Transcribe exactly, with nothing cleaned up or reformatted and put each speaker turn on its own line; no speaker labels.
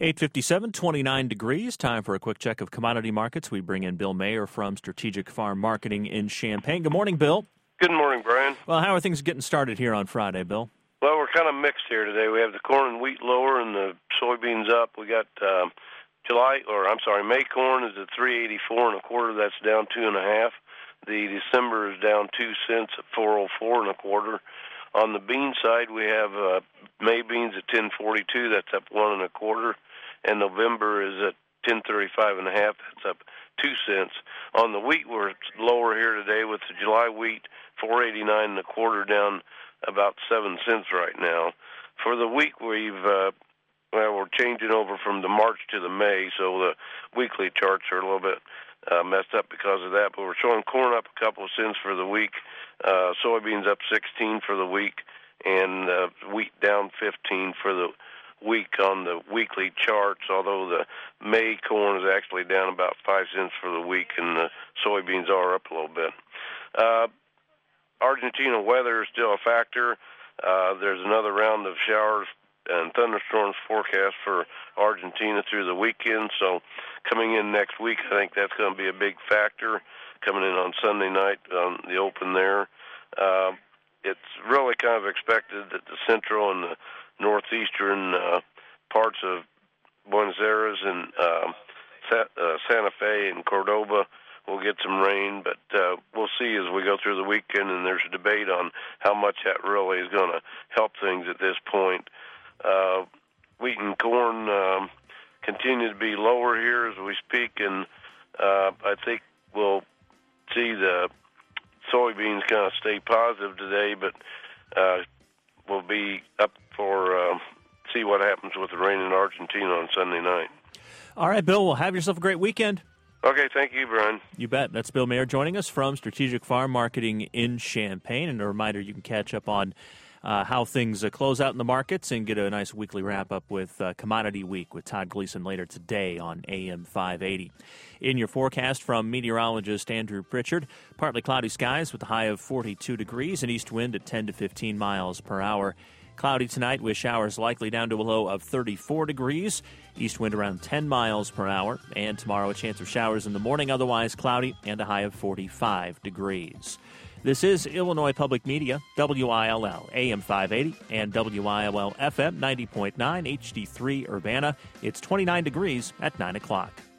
eight fifty-seven, twenty-nine degrees. Time for a quick check of commodity markets. We bring in Bill Mayer from Strategic Farm Marketing in Champaign. Good morning, Bill.
Good morning, Brian.
Well, how are things getting started here on Friday, Bill?
Well, we're kind of mixed here today. We have the corn and wheat lower and the soybeans up. We got um, July, or I'm sorry, May corn is at three eighty-four and a quarter. That's down two and a half. The December is down two cents at four oh four and a quarter. On the bean side, we have uh, May beans at ten forty-two. That's up one and a quarter. And November is at ten thirty-five and a half. That's up two cents. On the wheat, we're lower here today with the July wheat four eighty-nine and a quarter, down about seven cents right now. For the week, we've uh, well, we're changing over from the March to the May, so the weekly charts are a little bit uh, messed up because of that. But we're showing corn up a couple of cents for the week, uh, soybeans up sixteen for the week, and uh, wheat down fifteen for the week on the weekly charts, although the May corn is actually down about five cents for the week, and the soybeans are up a little bit. Uh, Argentina weather is still a factor. Uh, there's another round of showers and thunderstorms forecast for Argentina through the weekend, so coming in next week, I think that's going to be a big factor, coming in on Sunday night on the open there. Uh, it's really kind of expected that the central and the northeastern uh, parts of Buenos Aires and uh, Sa- uh, Santa Fe and Cordoba will get some rain, but uh, we'll see as we go through the weekend, and there's a debate on how much that really is going to help things at this point. Uh, wheat and corn um, continue to be lower here as we speak, and uh, I think we'll see the soybeans kind of stay positive today, but uh, we'll be up for uh, see what happens with the rain in Argentina on Sunday night.
All right, Bill, well, have yourself a great weekend.
Okay, thank you, Brian.
You bet. That's Bill Mayer joining us from Strategic Farm Marketing in Champaign. And a reminder, you can catch up on uh, how things uh, close out in the markets and get a nice weekly wrap-up with uh, Commodity Week with Todd Gleason later today on A M five eighty. In your forecast from meteorologist Andrew Pritchard, partly cloudy skies with a high of forty-two degrees, an east wind at ten to fifteen miles per hour. Cloudy tonight with showers likely down to a low of thirty-four degrees. East wind around ten miles per hour. And tomorrow a chance of showers in the morning, otherwise cloudy, and a high of forty-five degrees. This is Illinois Public Media, W I L L, A M five eighty, and W I L L F M ninety point nine, H D three Urbana. It's twenty-nine degrees at nine o'clock.